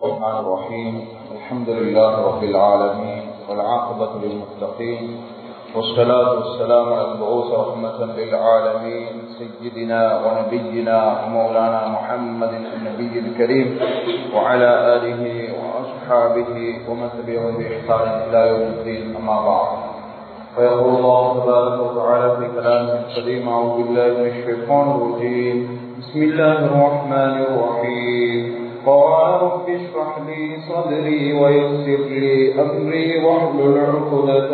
الرحمن الرحيم الحمد لله رب العالمين والعاقبة للمتقين والصلاة والسلام على المبعوث رحمة للعالمين سيدنا ونبينا ومولانا محمد النبي الكريم وعلى آله وأصحابه ومن تبعهم بإحسان إلى يوم الدين أما بعد فيقول الله تبارك وتعالى في كلامه القديم أعوذ بالله من الشيطان الرجيم بسم الله الرحمن الرحيم قال رب اشرح لي صدري ويسر لي أمري واحلل عقدة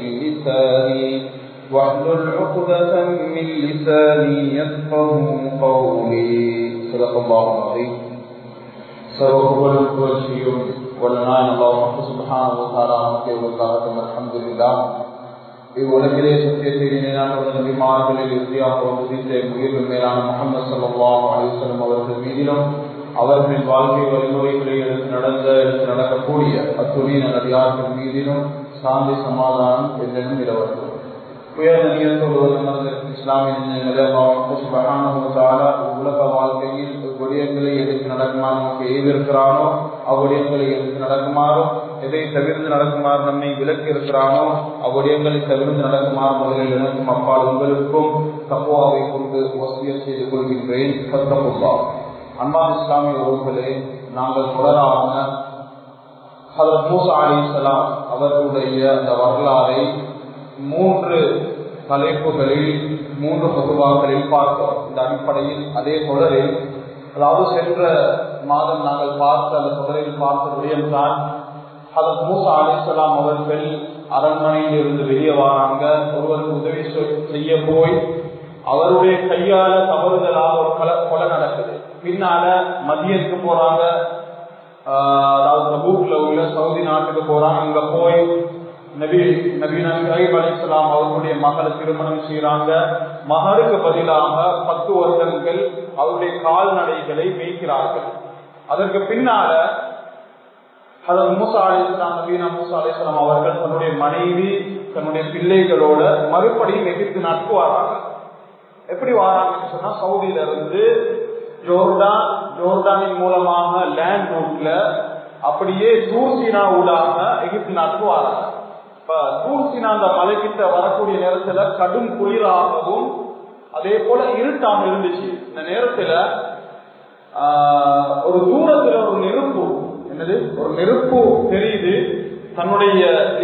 من لساني يفقهوا قولي صدق الله العظيم சர்வபுகழும் புகழ்ச்சியும் வல்லநாயன் அல்லாஹ் சுப்ஹானஹு வ தஆலா நமக்கு அல்ஹம்துலில்லாஹ். இவ்வுலகிலே சத்தியத்தை நிலைநாட்டுள்ள நபிமார்களில் இறுதியாக உதித்த உயிர்கள் மேலான முஹம்மது ஸல்லல்லாஹு அலைஹி வஸல்லம் அவர்கள் மீதிலும் அவர்களின் வாழ்க்கை வழிமுறைகளை எடுத்து நடக்கக்கூடிய அத்துணை நபியார்கள் மீதிலும் சாந்தி சமாதானம் என்றும் நிலவட்டும். உலக வாழ்க்கையில் விடயங்களை எடுத்து நடக்குமாறு நமக்கு ஏவிருக்கிறானோ அவ்விடயங்களை எடுத்து நடக்குமாறும் எதை தவிர்த்து நடக்குமாறு நம்மை விலக்கி இருக்கிறானோ அவ்விடயங்களை தவிர்த்து நடக்குமாறு முதலில் எனக்கும் அப்பால் உங்களுக்கும் தக்வாவை கொண்டு வசியத் செய்து கொள்கின்றேன். அன்பான இஸ்லாமிய உறவுகளே, நாங்கள் தொடரான ஹஜ்ரத் மூஸா அலைஹிஸ்ஸலாம் அவர்களுடைய அந்த வரலாறை 3 தலைப்புகளில் 3 பகுதிகளில் பார்த்தோம். இந்த அடிப்படையில் அதே தொடரில், அதாவது சென்ற மாதம் நாங்கள் பார்த்த அந்த தொடரில் பார்த்த விடயம்தான் ஹஜ்ரத் மூஸா அலைஹிஸ்ஸலாம் அவர்கள் அரண்மனையில் இருந்து வெளியே வராங்க. ஒருவருக்கு உதவி செய்ய போய் அவருடைய கையால தவறுதலாக ஒரு கொலை நடக்குது. பின்னால மதியத்துக்கு போறாங்க, அதாவது தபூக்ல உள்ள சவுதி நாட்டுக்கு போறாங்க. அங்க போய் நபீனா இப்ராஹிம் அலைஹிஸ்ஸலாம் அவர்களுடைய மகளை திருமணம் செய்யறாங்க. மகருக்கு பதிலாக 10 வருடங்கள் அவருடைய கால்நடைகளை மேய்க்கிறார்கள். அதற்கு பின்னால ஹஜ்ரத் மூஸா அலைஹிஸ்ஸலாம் நபீனா மூஸா அலைஹிஸ்ஸலாம் அவர்கள் தன்னுடைய மனைவி தன்னுடைய பிள்ளைகளோட மறுபடியும் எகிப்து நாட்டுக்கு வராங்க. எப்படி வராங்கன்னு சொன்னா, சவுதியில இருந்து ஜோர்டானின் மூலமாக லேண்ட் ரூட்ல அப்படியே தூர்சீனா ஊடாக எகிப்து நாட்டுக்கு வராங்க. இப்ப தூர்சீனா அந்த மலைக்கிட்ட வரக்கூடிய நேரத்துல கடும் குளிராகவும் அதே போல இருட்டாக இருந்துச்சு. இந்த நேரத்துல ஒரு தூரத்துல ஒரு நெருப்பு, என்னது ஒரு நெருப்பு தெரியுது. தன்னுடைய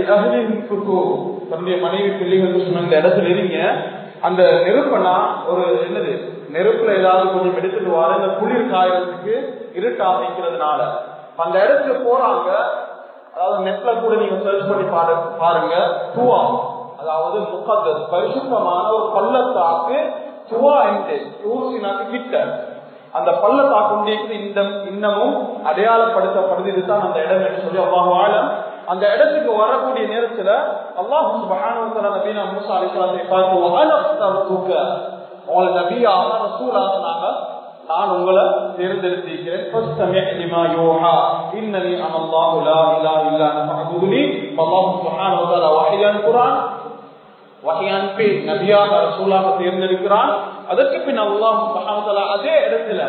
மனைவி பிள்ளைகள் சொன்ன இந்த இடத்துல இருங்க, அந்த நெருப்பனா ஒரு என்னது நெருப்புல ஏதாவது கொஞ்சம் எடுத்துட்டு வர இந்த குளிர் காயறதுக்கு இருட்டா வைக்கிறதுனால அந்த இடத்துக்கு போறாங்க. அதாவது நெட்ல கூட நீங்க சர்ச் பண்ணி பாருங்க. துவா, அதாவது முகத்தஸ் பரிசுத்தமான ஒரு பள்ளத்தாக்கு துவா என்று யூசினாக்கு கிட்ட அந்த பள்ளத்தாக்கு இந்த இன்னமும் அடையாளப்படுத்தப்படுது. இதுதான் அந்த இடம் என்று சொல்லி அல்லாஹ் ஆலம். அந்த இடத்துக்கு வரக்கூடிய நேரத்துல அல்லாஹ் சுப்ஹானஹு வ தஆலா நபியா மூஸா அலைஹிஸ்ஸலாத்தை பார்த்து வஅனஃப்தருக, உங்களை நபியாக ரசூலாக நான் உங்களை தேர்ந்தெடுத்திருக்கிறேன். ஃபஸ்தமி' லிமா யூஹா இன்னனி அனல்லாஹு லா இலாஹ இல்லா அன ஃபஅபுதுனி. அல்லாஹ் சுப்ஹானஹு வ தஆலா வஹியான் குர்ஆன் வஹியான் பே நபியாக ரசூலாக தேர்ந்தெடுக்கிறான். அதற்கு பின் அல்லாஹ் சுப்ஹானஹு வ தஆலா அதே இடத்துல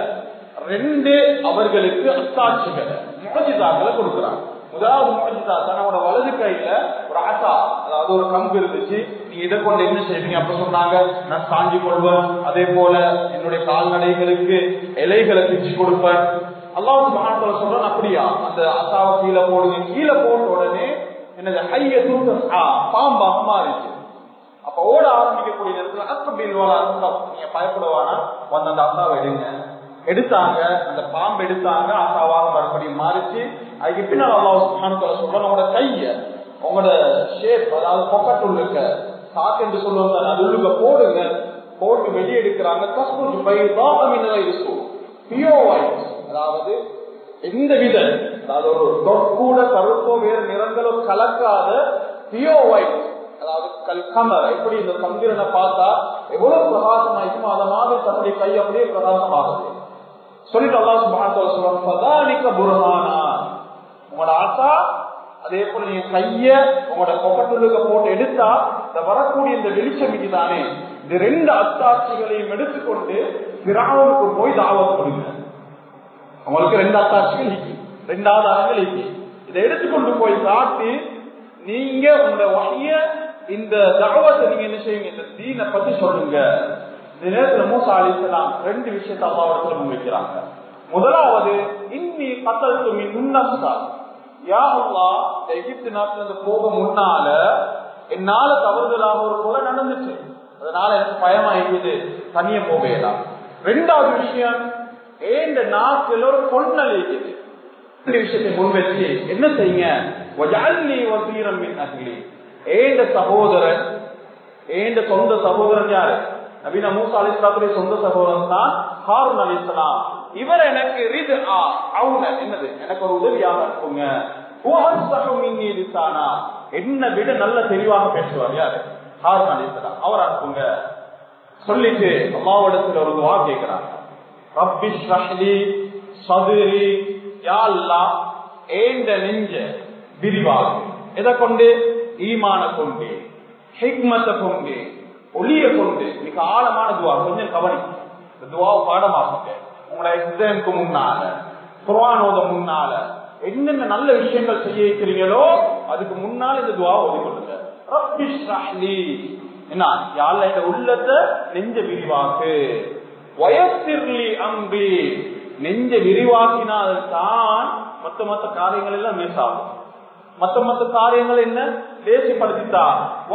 2 அவர்களுக்கு அத்தாட்சிகள் முஅஜிசாக்களை கொடுக்கிறான். முதலாவது முஅஜிசா, தன்னோட வலது கையில ஒரு ஆசா, அதாவது ஒரு கம்பு இருந்துச்சு. நீங்க இதை கொண்டு என்ன செய்வீங்க அப்ப சொன்னாங்க, நான் சாஞ்சி கொள்வேன், அதே போல என்னுடைய கால்நடைகளுக்கு இலைகளை பிச்சு கொடுப்பேன். அல்லாஹ் சுப்ஹானஹு வ தஆலா சொல்றான், அப்படியா அந்த ஆசாவை கீழே போடுங்க. கீழே போட்ட உடனே என்னது ஹய்யத்துன் தஸ்ஆ, பாம்பாக மாறிச்சு. அப்ப ஓட ஆரம்பிக்கக்கூடிய நேரத்துல அஸ்பில் வலா தஸ்அப், நீங்க பயப்படுவானா வந்து அந்த ஆசாவை எடுங்க. எடுத்தாங்க, அந்த பாம்பு எடுத்தாங்க, ஆசாவாக மறுபடியும் மாறிச்சு. அதுக்கு பின்னால் அல்லாஹ் சுப்ஹானஹு வ தஆலா சொல்றான், உங்களோட கைய உங்களோட ஷேப், அதாவது பொக்கெட் உள்ள சாக்கு என்று சொல்லுவாங்க, அது உள்ள போடுங்க. போட்டு வெளியே எடுக்கிறாங்க. தஸ்புஜ் பைதா மின் கைஸு, பியூர் ஒயிட், அதாவது எந்த வித, அதாவது ஒரு தொற்கூட கருப்போ வேறு நிறங்களோ கலக்காத பியூர் ஒயிட், அதாவது கல்கமர். எப்படி இந்த சந்திரனை பார்த்தா எவ்வளவு பிரகாசமா இருக்குமோ அத மாதிரி தன்னுடைய கை அப்படியே பிரகாசமாகுது சொல்லிட்டு அல்லாஹ் சுப்ஹானஹு வ தஆலா சொல்றான், ஃபதாலிக புர்ஹானா, உங்களோட ஆசா அதே போல நீங்க கைய உங்களோட பொக்கட்டுள்ள போட்டு எடுத்தா இந்த வரக்கூடிய இந்த வெளிச்சம் தானே, இந்த 2 அத்தாட்சிகளையும் எடுத்துக்கொண்டு ஃபிரௌனுக்கு போய் தாவத் கொடுங்க. உங்களுக்கு 2 அத்தாட்சிகள். 2வது அரங்களுக்கு இதை எடுத்துக்கொண்டு போய் காட்டி நீங்க உங்க வகைய இந்த தஅவத்தை நீங்க என்ன செய்யுங்க, இந்த தீனை பத்தி சொல்லுங்க. இந்த நேரத்துல மூசா அலைஹிஸ்ஸலாம் 2 விஷயத்தை அல்லாஹ்விடத்துல முன்வைக்கிறாங்க. முதலாவது, இன்னி கத்தல்து மின் நஃப்ஸா, யா அல்லாஹ், எகிப்து நாட்டுல இருந்து போக முன்னால என்னால தவறுதலாக ஒரு கொலை நடந்துச்சு, அதனால எனக்கு பயமா இருக்குது, தனிய போகலாம். 2வது விஷயம், ஏண்ட நாட்டில் ஒரு பொண்ணல் இருக்குது. 2 விஷயத்தை முன்வச்சு என்ன செய்யுங்க, வஜஅல்னி வஸீரம் மின் அஹ்லி, ஏண்ட சகோதரன், ஏண்ட சொந்த சகோதரன் யாரு? நபீனா மூசா அலைஹிஸ்ஸலாத்துடைய சொந்த சகோதரன் தான் ஹாரூன் அலைஹிஸ்ஸலாம். இவர் எனக்கு என்னது, எனக்கு ஒரு உதவியாக இருக்குங்க. என்ன விட நல்ல தெளிவாக பேசுவார் யாரு? ஹாரூன் அலைஹிஸ்ஸலாம். அவர் அனுப்புங்க சொல்லிட்டு அல்லாஹ்விடத்தில் ஒரு துஆ கேட்கிறாங்க. ரப்பி ஷ்ரஹ் லி ஸத்ரி, யா அல்லாஹ் ஏண்ட நெஞ்ச விரிவாக்கு. எதை கொண்டு? ஈமான கொண்டு, ஹிக்மத்தை கொண்டு, ஒளிய கொண்டு. மிக ஆழமான துவா, கொஞ்சம் கவனி. இந்த துவாவை பாடமாக்குங்க. உங்களை எக்ஸாமுக்கு முன்னால, குர்ஆன் ஓத முன்னால என்னென்ன நல்ல விஷயங்கள் செய்ய இருக்கிறீங்களோ அதுக்கு முன்னால இந்த துவாவை ஓதிக்கொள்ளுங்க. ரப்பி ஷ்ரஹ் லி, என்ன, யா அல்லாஹ் இந்த உள்ளத்தை நெஞ்ச விரிவாக்கு. வயஸ்ஸிர் லி அம்ரி, நெஞ்ச விரிவாக்கினால் தான் மற்ற காரியங்கள் எல்லாம் லேசாகும். மற்ற காரியங்கள் என்ன லேசிப்படுத்திட்டா,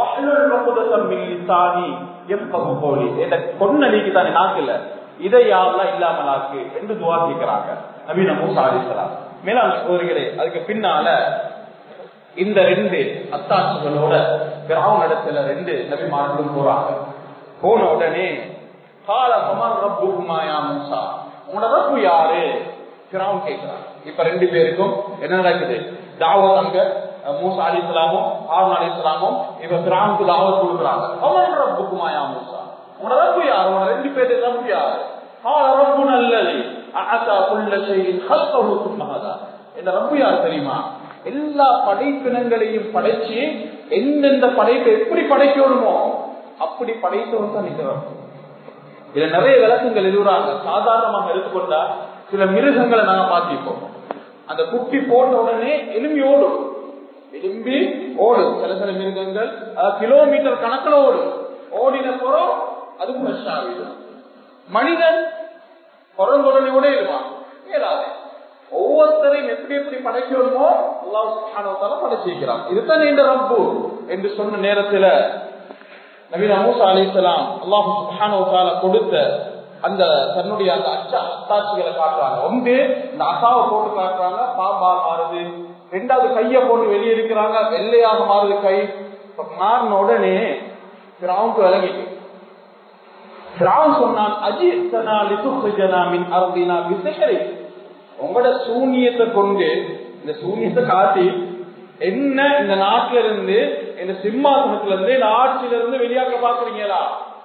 கொன்னலிக்கு தானே நாக்குல இதை யாரெல்லாம் இல்லாமலாக்கு என்று துவா கேட்கிறாங்க நபீனா மூசா அலைஹிஸ்ஸலாம். மேலான சகோதரிகளே, அதுக்கு பின்னால இந்த 2 அத்தாட்சிகளோட ஃபிரௌன் இடத்துல 2 நபிமார்களும் போறாங்க. போன உடனே கால ஃபமன் ரப்புகுமா யா மூசா, உங்களோட ரப்பு யாரு? ஃபிரௌன் கேட்கிறான். இப்ப 2 பேருக்கும் என்ன நடக்குது? தாவத். அங்க மூசா அலைஹிஸ்ஸலாமும் ஹாரூன் அலைஹிஸ்ஸலாமும் இப்ப ஃபிரௌனுக்கு தாவத் கொடுக்குறாங்க. ஃபமன் ரப்புகுமா யா மூசா, உங்களோட ரப்பு யாரு? உங்க 2 பேருக்கு ரப்பு யாரு? கால ரப்புனா அல்லதி அஅதா குல்ல ஷைஇன் ஹல்கஹு சும்ம ஹதா, இந்த ரப்பு யார் தெரியுமா? எல்லா படைப்பினங்களையும் படைச்சு எந்தெந்த படைப்பை எப்படி படைக்கணுமோ அப்படி படைத்தவன் தான் நிற்கிறார். இதுல நிறைய விளக்கங்கள் எழுதுறாங்க. சாதாரணமாக எடுத்துக்கொண்டா சில மிருகங்களை நாங்க பார்த்திருப்போம். அந்த குட்டி போட்ட உடனே எலும்பி ஓடும், எலும்பி ஓடும். சில மிருகங்கள் கிலோமீட்டர் கணக்கில் ஓடும். ஓடின போறோம் அது ஃப்ரெஷ் ஆகிடும். மனிதன் பிறந்தவுடனே கூட இருவான். ஏதாவது ஒவ்வொருத்தரையும் எப்படி படைக்கணுமோ அல்லாஹ் சுப்ஹானஹு வ தஆலா படைச்சிருக்கிறான். இதுதான் இந்த ரப்பு என்று சொன்ன நேரத்துல நபீனா மூசா அலைஹிஸ்ஸலாம் அல்லாஹ் சுப்ஹானஹு வ தஆலா கொடுத்த அந்த தன்னுடைய அந்த அத்தாட்சிகளை காட்டுறாங்க. ஒன்று இந்த அசாவை போட்டு காட்டுறாங்க, பாம்பா மாறுது. 2வது கையை போட்டு வெளியே இருக்கிறாங்க, வெள்ளையாக மாறுது கை. மாறின உடனே ஃபிரௌனுக்கு விளங்கிட்டு ஃபிரௌன் சொன்னான், அஜித்தனா லிதுக்ரிஜனா மின் அர்தினா பிசிஹ்ரி, உங்களோட சூனியத்தை கொண்டு, இந்த சூனியத்தை காட்டி என்ன இந்த நாட்டில இருந்து, இந்த சிம்மாசனத்துல இருந்து, இந்த ஆட்சியில இருந்து வெளியாக்க பாக்குறீங்களா?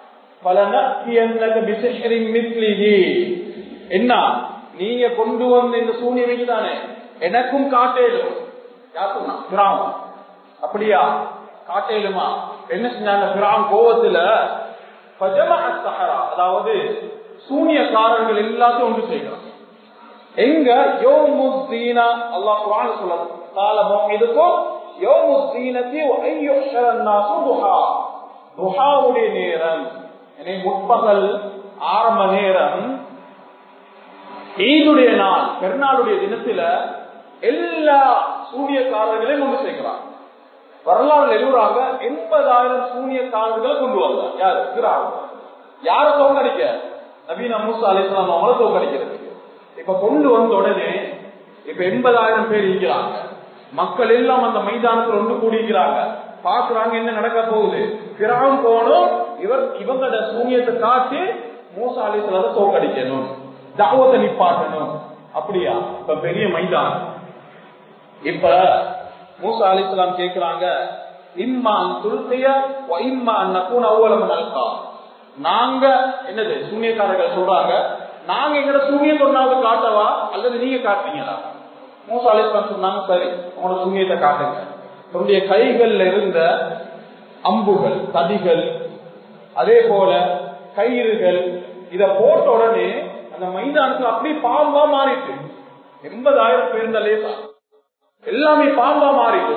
என்ன நீங்க கொண்டு வந்த இந்த சூனியமைக்கு தானே எனக்கும் காட்டேலும். அப்படியா? காட்டேலுமா? என்ன செஞ்சாங்க ஃபிரௌன் கோவத்துல? அதாவது சூனியக்காரர்கள் எல்லாத்தையும் ஒன்று செய்யலாம். எங்க யௌமுத்தீனா அல்லாஹ் குர்ஆன்ல சொல்றான், கால மௌஇதுக்கும் யௌமுத்தீனதி வ அய்யுஹ்ஷர الناس துஹா, துஹாவுடைய நேரம், எனவே முற்பகல் ஆரம்ப நேரம், ஈதுடைய நாள், பெருநாளுடைய தினத்துல எல்லா சூனியக்காரர்களையும் கொண்டு சேர்க்கிறாங்க. வரலாறு எழுதுறாங்க 80,000 சூனியக்காரர்களை கொண்டு வந்தாங்க. யாரு? ஃபிரௌன். யார தோக்கடிக்க? நபீனா மூசா அலைஹிஸ்ஸலாம் அவங்கள தோக்கடிக்கிறது. இப்ப கொண்டு வந்த உடனே இப்ப 80,000 பேர் இருக்கிறாங்க. மக்கள் எல்லாம் அந்த மைதானத்தில் ஒன்று கூடிக்கிறாங்க. பாக்குறாங்க என்ன நடக்க போகுது. ஃபிரௌன் போனோம், இவங்களோட சூனியத்தை காட்டி மூசா அலைஹிஸ்ஸலாத்தை தோக்கடிக்கணும், தாவத்தை நிப்பாட்டணும். அப்படியா? இப்ப பெரிய மைதானம். இப்ப மூசா அலைஹிஸ்ஸலாம் கேக்குறாங்க, இம்மா அன் துல்கிய வ இம்மா அன் நகூன அவ்வல மன் அல்கா. நாங்க என்னது சூனியக்காரர்கள் சொல்றாங்க, நாங்க எங்கட சூனியத்தை ஒன்னாவது காட்டவா அல்லது நீங்க காட்டுறீங்களா? மூசா அலைஹிஸ்ஸலாம் சொன்னாங்க, சரி உங்களோட சூனியத்தை காட்டுங்க. தன்னுடைய கைகள்ல இருந்த அம்புகள், தடிகள், அதே போல கயிறுகள், இத போட்ட உடனே அந்த மைதானத்துல அப்படியே பாம்பா மாறிட்டு 80,000 பேர் லேசா எல்லாமே பாம்பா மாறிட்டு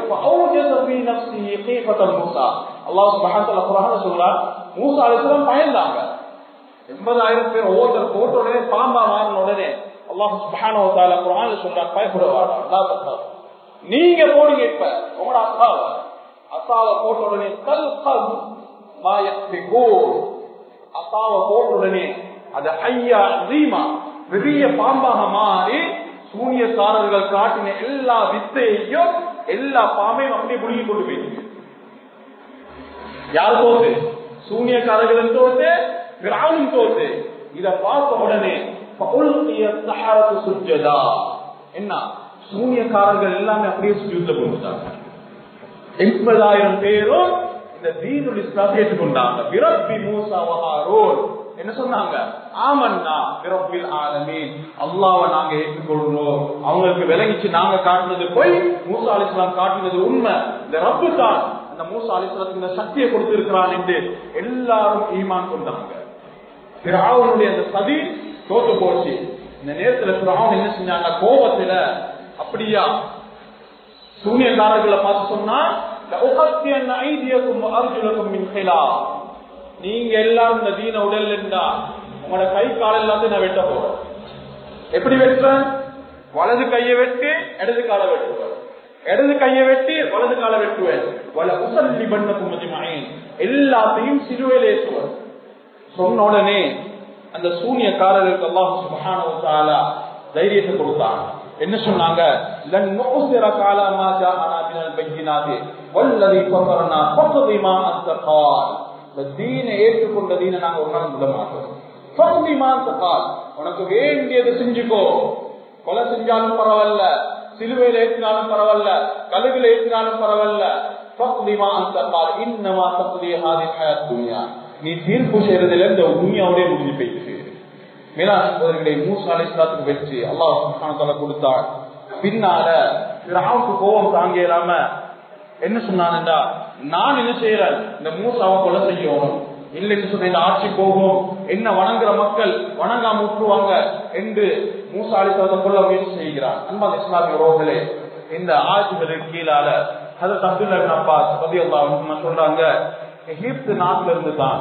அல்லாஹ் சுப்ஹானஹு வ தஆலா குர்ஆன்ல சொல்றார், மூசா அலைஹிஸ்ஸலாம் பயந்தாங்க. 80,000 பேர் ஒவ்வொருத்தர் போட்ட உடனே பாம்பா மாறின உடனே அல்லாஹ் சுப்ஹானஹு வ தஆலா குர்ஆன்ல சொல்றார், பயப்படாதீங்க, நீங்க போடுங்க. இப்ப உங்களோட அசாவை போட்ட உடனே அசாவை போட்ட உடனே அது ஐயா அஸீமா பெரிய பாம்பாக மாறி சூனியக்காரர்கள் காட்டின எல்லா வித்தையையும் எல்லா பாம்பையும் அப்படியே புடுங்கி கொண்டு போயிருக்கு. யார் தோத்து? சூனியக்காரர்களும் தோத்து, ஃபிரௌனும் தோத்து. இத பார்த்த உடனே என்ன சூனியக்காரர்கள் எல்லாமே அப்படியே சுஜூத்ல போட்டாங்க. 80,000 பேரும் இந்த தீனுல் இஸ்லாத்தை ஏற்றுக்கொண்டாங்க. பிரப்பி மூசா வ ஹாரூன் என்ன சொன்னாங்க? ஆமன்னா பிரப்பில் ஆலமீன், அல்லாஹ்வை நாங்க ஏற்றுக்கொள்றோம். அவங்களுக்கு விளங்கிச்சு நாங்க காட்டுனது போய், மூசா அலைஹிஸ்ஸலாம் காட்டினது உண்மை. இந்த ரப்பு தான் அந்த மூசா அலைஹிஸ்ஸலாத்துக்கு இந்த சக்தியை கொடுத்திருக்கிறான் என்று எல்லாரும் ஈமான் கொண்டாங்க. ஃபிரௌனுடைய அந்த சதி தோத்து போச்சு. இந்த நேரத்துல ஃபிரௌன் என்ன செஞ்சாங்க? கோபத்துல அப்படியா சூனியக்காரர்களை பார்த்து சொன்னா, நீங்க எல்லாரும் இந்த தீன உடல் இருந்தா உங்களோட கை கால எல்லாத்தையும் நான் வெட்ட போறேன். எப்படி வெட்டுறேன்? வலது கையை வெட்டி இடது காலை வெட்டுவேன், இடது கையை வெட்டி வலது காலை வெட்டுவேன், எல்லாத்தையும் சிலுவையில் ஏற்றுவேன். சொன்ன உடனே அந்த சூனியக்காரருக்கு அல்லாஹ் சுப்ஹானஹு வ தஆலா தைரியத்தை கொடுத்தாங்க. என்ன சொன்னாங்க? லன் நுஸிரக அலா மா ஜாஅனா மினல் பையினாதி வல்லதி ஃபதரனா ஃபக்தி மா அன்த கால். தீனை ஏற்றுக்கொண்ட தீனை நாங்க ஒரு நாள் விட மாட்டோம். ஃபக்தி மா அன்த கால், உனக்கு வேண்டியதை செஞ்சுக்கோ. கொலை செஞ்சாலும் பரவாயில்ல, சிலுவையில் ஏற்றினாலும் பரவாயில்ல, கழுவில் ஏற்றினாலும் பரவாயில்ல. ஃபக்தி மா அன்த கால் இன்னமா தக்தி ஹாதிஹி ஹயாத் துன்யா. நீ தீர்ப்பு செய்யறதுல இந்த உண்மையோட முடிஞ்சு போயிட்டு மேலாண்மை மூசா அலைஹிஸ்ஸலாத்துக்கு வெற்றி அல்லாஹ் சுப்ஹானஹு வ தஆலா கொடுத்தார். பின்னால ஃபிரௌனுக்கு கோபம் தாங்க இல்லாம என்ன சொன்னான்டா, நான் என்ன செய்யறேன்? இந்த மூசாவை கொலை செய்யணும், இல்லைன்னு சொன்ன இந்த ஆட்சி போகும், என்ன வணங்குற மக்கள் வணங்காம விட்டுருவாங்க என்று மூசா அலைஹிஸ்ஸலாத்தை கொல்ல முயற்சி செய்கிறான். அன்பான இஸ்லாமிய உறவுகளே, இந்த ஆட்சிகளுக்கு கீழால ஹஜ்ரத் அப்துல்லாஹ் இப்னு அப்பாஸ் ரலியல்லாஹு அன்ஹு சொல்றாங்க, எகிப்து நாட்டில இருந்து தான்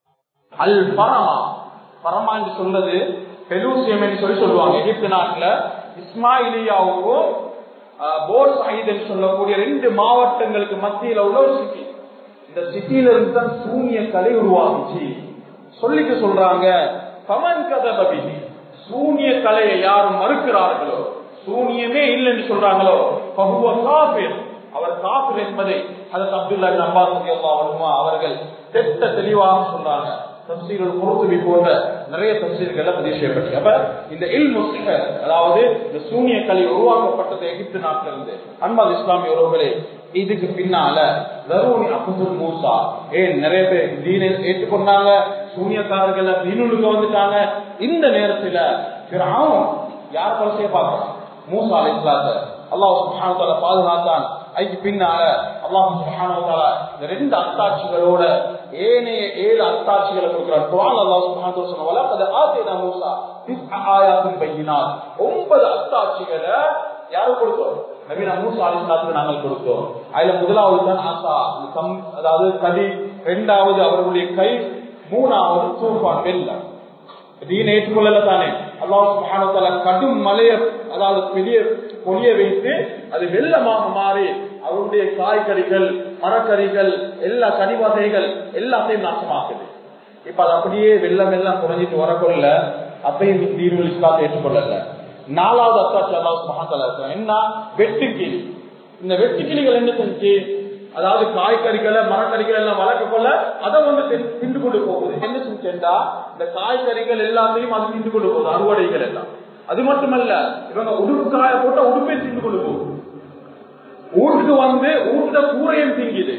அல் பரமா, பரமா என்று சொல்றது பெலூசியம் என்று சொல்லுவாங்க. எகிப்து நாட்டுல இஸ்மாயிலியாவுக்கும் போர் சாயித் என்று சொல்லக்கூடிய 2 மாவட்டங்களுக்கு மத்தியில உள்ள ஒரு சிட்டி. இந்த சிட்டியில இருந்து தான் சூனிய கலை உருவாகுச்சு. சொல்லிக்க சொல்றாங்க, பமன் கதபி, சூனிய கலையை யாரும் மறுக்கிறார்களோ, சூனியமே இல்லைன்னு சொல்றாங்களோ, பஹுவ காஃபிர், அவர் காஃபிர் என்பதை ஹஜ்ரத் அப்துல்லாஹ் இப்னு அப்பாஸ் ரலியல்லாஹு அன்ஹு அவர்கள் தெட்ட தெளிவாக சொல்றாங்க. தஃசீருல் குர்துபி போன்ற நிறைய தஃசீர்கள்ல பதிவு செய்யப்பட்டு. அப்ப இந்த இல்மு சிஹர், அதாவது இந்த சூனிய கலை உருவாக்கப்பட்டது எகிப்து நாட்டில இருந்து. அன்பால் இஸ்லாமிய உறவுகளே, இதுக்கு பின்னால தரூனி அப்துல் மூசா ஏன் நிறைய பேர் தீனை ஏற்றுக்கொண்டாங்க, சூனியக்காரர்கள் தீனுக்கு வந்துட்டாங்க. இந்த நேரத்துல ஃபிரௌன் யார் கொலை செய்ய பார்க்கிறான்? மூசா அலைஹிஸ்ஸலாத்தை அல்லாஹ் சுப்ஹானஹு வ தஆலா பாதுகாத்தான். அதுக்கு பின்னால அல்லாஹ் சுப்ஹானஹு வ தஆலா இந்த 2 அத்தாட்சிகளோட ஏனைய 7 அத்தாட்சிகளை கொடுக்கிறார். குர்ஆன் அல்லாஹ் சுப்ஹானஹு வ தஆலா சொன்ன வலகத் ஆதீனா மூசா 9 ஆயாத்தின் பையினாத், 9 அத்தாட்சிகளை யாரு கொடுத்தோம்? நபினா மூசா அலைஹிஸ்ஸலாத்துக்கு நாங்கள் கொடுத்தோம். அதுல முதலாவது தான் ஆசா, அதாவது கதி, இரண்டாவது அவர்களுடைய கை, மூணாவது தூஃபான் வெள்ளம். தீனை ஏற்றுக்கொள்ளல தானே அல்லாஹ் சுப்ஹானஹு வ தஆலா கடும் மலையை, அதாவது பெரிய பொழிய வைத்து அது வெள்ளமாக மாறி அவருடைய காய்கறிகள், மரக்கறிகள், எல்லா கனி வகைகள் எல்லாத்தையும் நாசமாக்குது. இப்ப அது அப்படியே வெள்ளம் எல்லாம் குறைஞ்சிட்டு வரக்கொள்ள அப்பயும் தீனுல் இஸ்லாத்தை ஏற்றுக்கொள்ளல. 4வது அத்தாட்சி அல்லாஹ் சுப்ஹானஹு வ தஆலா என்ன? வெட்டுக்கிளி. இந்த வெட்டுக்கிளிகள் என்ன செஞ்சு, அதாவது காய்கறிகளை, மரக்கறிகள் எல்லாம் வளர்க்க கொள்ள அதை திண்டு கொண்டு போகுது. என்ன செஞ்சா இந்த காய்கறிகள் எல்லாத்தையும் அது திண்டு கொண்டு போகுது, அறுவடைகள் எல்லாம். அது மட்டுமல்ல, இவங்க உடுப்பு காய போட்ட உடுப்பை திண்டு கொண்டு போகுது. வீட்டுக்கு வந்து வீட்டுல கூரையும் திங்குது.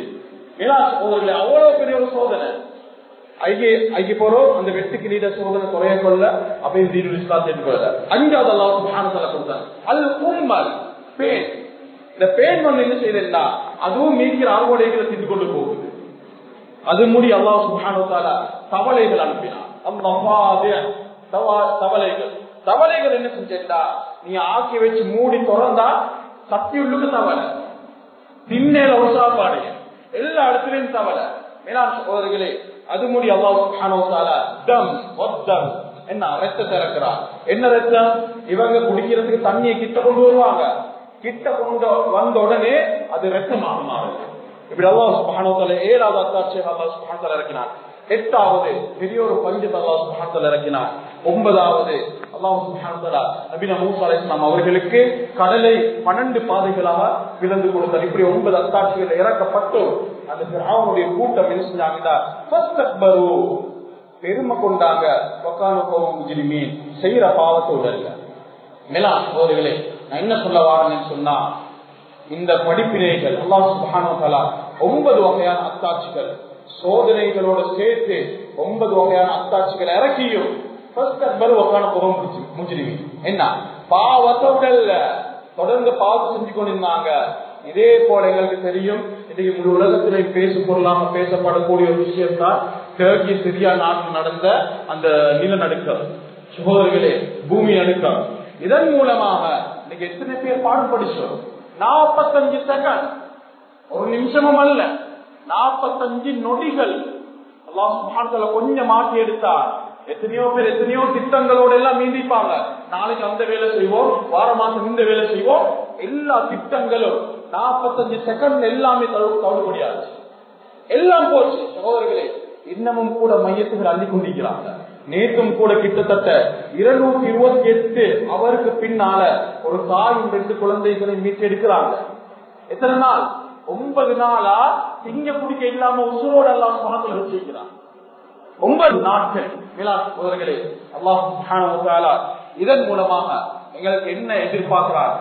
அவ்வளவு பெரிய ஒரு சோதனை. ஐக்கிய போறோம் அந்த வெட்டுக்கிளீட சோதனை குறைய கொள்ள அப்பயும் தீனுல் இஸ்லாத்தை ஏற்றுக்கொள்ள. 5வது அல்லாஹ் சுப்ஹானஹு வ தஆலா கொடுத்தாங்க அல் கும்மல், பேன். இந்த பேன் வந்து என்ன செய்யுதுன்னா அதுவும் மீதிக்கிற அறுவடைகளை திண்டு கொண்டு போகுது. அது மூடி அல்லாஹ் சுப்ஹானஹு வ தஆலா தவளைகள் அனுப்பினார். தவளைகள் என்ன செஞ்சா நீங்க ஆக்கி வச்சு மூடி திறந்தா சக்தி உள்ளுக்கு தவளை, திண்ணையில ஒரு சாப்பாடு, எல்லா இடத்துலயும் தவளை. மேலாண் சகோதரர்களே, அது முடி அல்லாஹ் சுப்ஹானஹு வ தஆலா தம் என்ன ரத்தத்தை இறக்குறார். என்ன ரத்தம்? இவங்க குடிக்கிறதுக்கு தண்ணியை கிட்ட கொண்டு வருவாங்க, கிட்ட கொண்டு வந்த உடனே அது ரத்தமாக மாறுது. இப்படி அல்லாஹ் சுப்ஹானஹு வ தஆலா 7வது அத்தாட்சியை அல்லாஹ் சுப்ஹானஹு வ தஆலா இறக்கினார். 8வது பெரிய ஒரு பஞ்சத்தை அல்லாஹ் சுப்ஹானஹு வ தஆலா இறக்கினார். 9வது அல்லாஹ் சுப்ஹானஹு வ தஆலா நபி மூஸா அலைஹிஸ்ஸலாம் அவர்களுக்கு கடலை 12 பாதைகளாக பிளந்து கொடுத்தார். இப்படி 9 அத்தாட்சிகள் இறக்கப்பட்டு அந்த ஃபிரௌனுடைய கூட்டம் என்ன செஞ்சாங்கன்னா ஃபஸ்தக்பரு, பெருமை கொண்டாங்க. செய்யற பாவத்தை உடல்ல. மேலாண் சகோதரர்களே, நான் என்ன சொல்ல வாரேன்னு சொன்னா, இந்த படிப்பினைகள் அல்லாஹ் சுப்ஹானஹு வ தஆலா 9 வகையான அத்தாட்சிகள் சோதனைகளோட சேர்த்து 9 வகையான அத்தாட்சிகள் இறக்கியும் என்ன பாவத்தை உடல்ல தொடர்ந்து பாவத்தை செஞ்சு கொண்டிருந்தாங்க. இதே போல எங்களுக்கு தெரியும், இன்னைக்கு முழு உலகத்திலே பேசு பொருளாக பேசப்படக்கூடிய ஒரு விஷயம் தான் டர்க்கி சிரியா நாட்டில் நடந்த அந்த நிலநடுக்கம். சகோதரர்களே, பூமி நடுக்கம். இதன் மூலமாக இன்னைக்கு எத்தனை பேர் பாடுபடுச்சோம். 45 செகண்ட், ஒரு நிமிஷமும் அல்ல, 45 நொடிகள் அல்லாஹ் சுப்ஹானஹு வ தஆலா கொஞ்சம் மாற்றி எடுத்தார். எத்தனையோ பேர் எத்தனையோ திட்டங்களோட எல்லாம் மீந்திப்பாங்க. நாளைக்கு அந்த வேலை செய்வோம், வார மாசம் இந்த வேலை செய்வோம், எல்லா திட்டங்களும் 45 செகண்ட் எல்லாமே தவிடுபடியாச்சு, எல்லாம் போச்சு. சகோதரர்களே, இன்னமும் கூட மையத்துகள் அள்ளி கொண்டிருக்கிறாங்க. நேற்றும் கூட கிட்டத்தட்ட 228 அவருக்கு பின்னால ஒரு தாயும் 2 குழந்தைகளை மீட்டெடுக்கிறாங்க. எத்தனை நாள்? 9 நாளா திங்க குடிக்க இல்லாம உசுரோடு எல்லாம் பணத்தில் வச்சிருக்கிறான். 9 நாட்கள். சகோதரர்களே, அல்லாஹ் சுப்ஹானஹு வ தஆலா இதன் மூலமாக எங்களுக்கு என்ன எதிர்பார்க்கிறார்?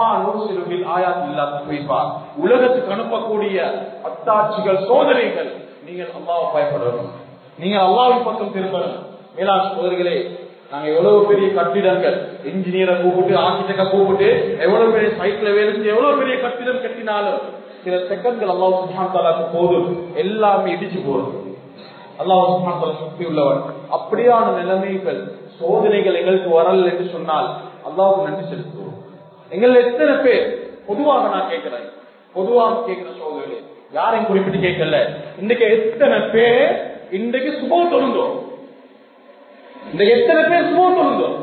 உலகத்துக்கு அனுப்பக்கூடிய அத்தாட்சிகள் சோதனைகள், நீங்கள் அல்லாஹ்வை பயப்படணும், நீங்கள் அல்லாஹ்வின் பக்கம் திரும்பணும். மேலாண் சகோதரர்களே, நாங்க எவ்வளவு பெரிய கட்டிடங்கள், இன்ஜினியரை கூப்பிட்டு, ஆர்கிடெக்ட கூப்பிட்டு, எவ்வளவு பெரிய சைட்ல வேலை செஞ்சு எவ்வளவு பெரிய கட்டிடம் கட்டினாலும் சில செகண்ட்கள் அல்லாஹ் சுப்ஹானஹு வ தஆலாக்கு போதும், எல்லாமே இடிச்சு போறது. அல்லாஹ் சுப்ஹானஹு வ தஆலா சக்தி உள்ளவன். அப்படியான நிலைமைகள் சோதனைகள் எங்களுக்கு வரல என்று சொன்னால் அல்லாஹ்வுக்கு நன்றி செலுத்துவோம். எங்கள் எத்தனை பேர், பொதுவாக நான் கேட்கிறேன், பொதுவாக கேட்கிற சோதனைகளே, யாரையும் குறிப்பிட்டு கேட்கல, இன்றைக்கு எத்தனை பேர் இன்றைக்கு சுபம் தொழுந்தோம்? இன்றைக்கு எத்தனை பேர் சுபம் தொழுந்தோம்?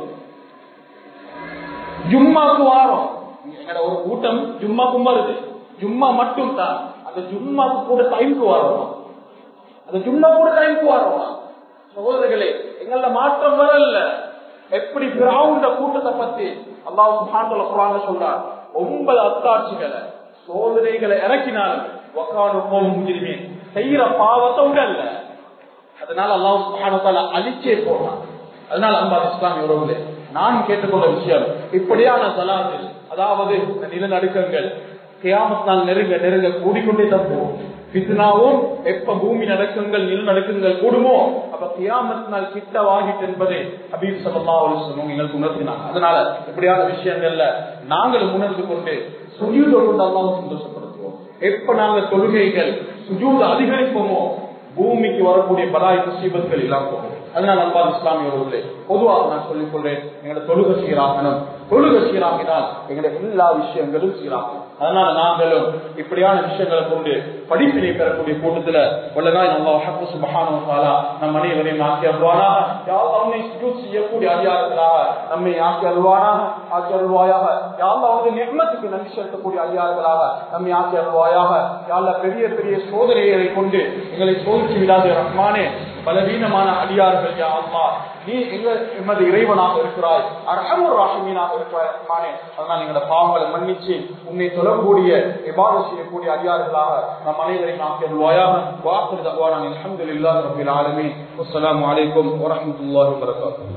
ஜும்மாக்கு வாரம் எங்கட ஒரு கூட்டம் ஜும்மாக்கும் வருது, ஜும்மா மட்டும் தான், அந்த ஜும்மாக்கு கூட டைமுக்கு வரோம், அந்த ஜும்மா கூட டைமுக்கு வரோம். சகோதரர்களே, எங்கள மாற்றம் வரல. எப்படி ஃபிரௌன் கூட்டத்தை பத்தி அல்லாஹ் சுப்ஹானஹு வ தஆலா குர்ஆன்ல சொல்றார், 9 அத்தாட்சிகளை சோதனைகளை இறக்கினாலும் வகானு கௌமுன் முஜ்ரிமீன், செய்யற பாவத்தை உடல்ல. அதனால அல்லாஹ் சுப்ஹானஹு வ தஆலா அழிச்சே போறான். அதனால அன்பான இஸ்லாமிய உறவுகளே, நான் கேட்டுக்கொண்ட விஷயம், இப்படியான சலாத்தில், அதாவது நிலநடுக்கங்கள் கியாமத் நாள் நெருங்க நெருங்க கூடிக்கொண்டே தான் போகும். ஃபித்னாவும் எப்ப பூமி நடுக்கங்கள் நிலநடுக்கங்கள் கூடுமோ அப்ப கியாமத் நாள் கிட்டவாகிட்டு என்பதை ஹபீப் ஸல்லல்லாஹு அலைஹி வஸல்லம் எங்களுக்கு உணர்த்தினாங்க. அதனால இப்படியான விஷயங்கள்ல நாங்களும் உணர்ந்து கொண்டு சுஜூதோடு கொண்டு அல்லாஹ்வை சந்தோஷப்படுத்துவோம். எப்ப நாங்க தொழுகைகள் சுஜூத் அதிகரிப்போமோ பூமிக்கு வரக்கூடிய பலாய் முசீபத்கள் இல்லாம போகும். அதனால அன்பான இஸ்லாமிய உறவுகளே, பொதுவாக நான் சொல்லிக் கொள்றேன், எங்களோட தொழுகை சீராகணும். தொழுகை சீராகினால் எங்களுடைய எல்லா விஷயங்களும் சீராகும். அதனால நாங்களும் இப்படியான விஷயங்களை கொண்டு படிப்பினை பெறக்கூடிய கூட்டத்துல வல்லநாய் அல்லாஹ் சுப்ஹானஹு வ தஆலா நம் அனைவரையும் ஆக்கி அருள்வானாக. யா அல்லாஹ், உன்னை சுஜூத் செய்யக்கூடிய அடியார்களாக நம்மை ஆக்கி அருள்வானாக, ஆக்கி அருள்வாயாக. யா அல்லாஹ், உன்னுடைய நிஅமத்துக்கு நன்றி செலுத்தக்கூடிய அடியார்களாக நம்மை ஆக்கி அருள்வாயாக. யா அல்லாஹ், பெரிய பெரிய சோதனைகளை கொண்டு எங்களை சோதித்து விடாதே ரஹ்மானே. பலவீனமான அடியார்கள் யா அல்லாஹ், நீ எமது இறைவனாக இருக்கிறாய், அர்ஹமுர் ரஹீமீனாக இருக்கிறாய் ரஹ்மானே. அதனால் எங்களோட பாவங்களை மன்னிச்சு உன்னை தொழக்கூடிய இபாதத் செய்யக்கூடிய அடியார்களாக நம் அனைவரையும் ஆக்கி அருள்வாயாக. வஆகிரு தஅவானா அல்ஹம்துலில்லாஹி ரப்பில் ஆலமீன். வஸ்ஸலாமு அலைக்கும் வரஹ்மத்துல்லாஹி வபரகாத்துஹு.